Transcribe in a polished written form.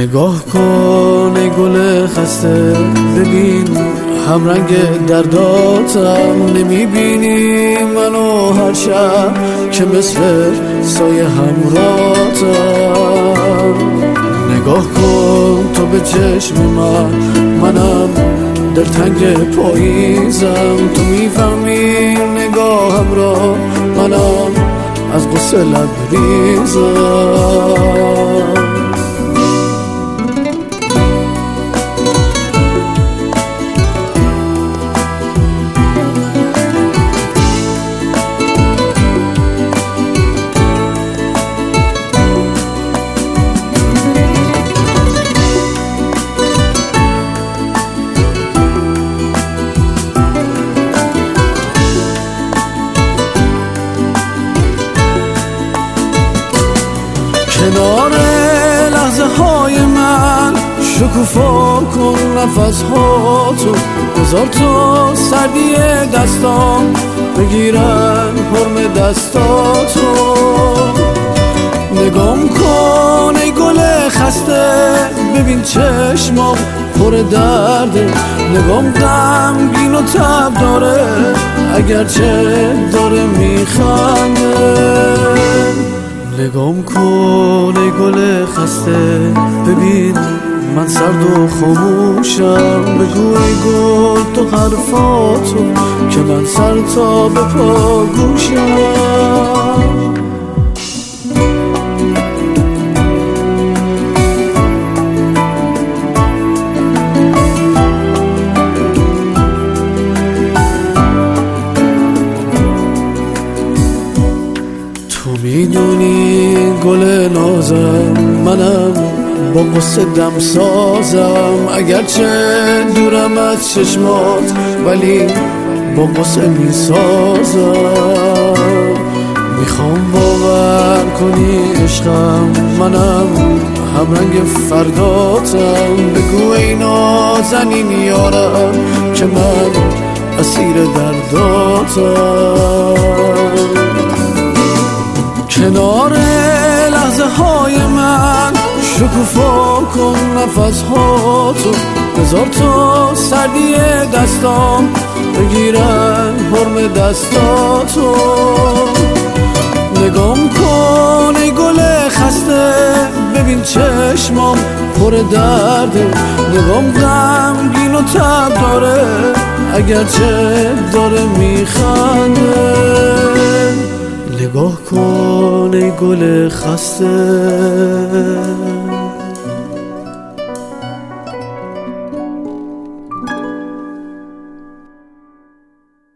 نگاه کن ای گل خسته، ببین همرنگ درداتم. نمیبینی منو هر شب که مثل سایه همراهتم. نگاه کن تو به چشم منم دلتنگ پاییزم. تو میفهمی نگاهم را، منم از غصه لبریزم. کنار لحظه های من شکوفا کن نفس ها تو، بذار تا سردی دستام بگیرن حرم دستاتو. نگام کن ای گل خسته، ببین چشمام پر درده. نگام غمگین و تب داره اگرچه داره میخنده. نگام کن ای گل خسته، ببین من سرد و خاموشم. بگو ای گل تو حرفاتو که من سر تا به پا گوشم. تو میدونی گل نازم، منم با غصه دم سازم. اگرچه دورم از چشمات ولی با غصه میسازم. میخوام باور کنی عشقم، منم همرنگ فرداتم. بگو ای نازنین یارم که من اسیر درداتم. کنار لحظه های من شکوفا کن نفس ها تو، بذار تا سردی دستام بگیرن حرم دستاتو. نگام کن ای گل خسته، ببین چشمام پر درده. نگام غمگین و تب داره اگرچه داره میخنده. نگاه کن ای گل خسته.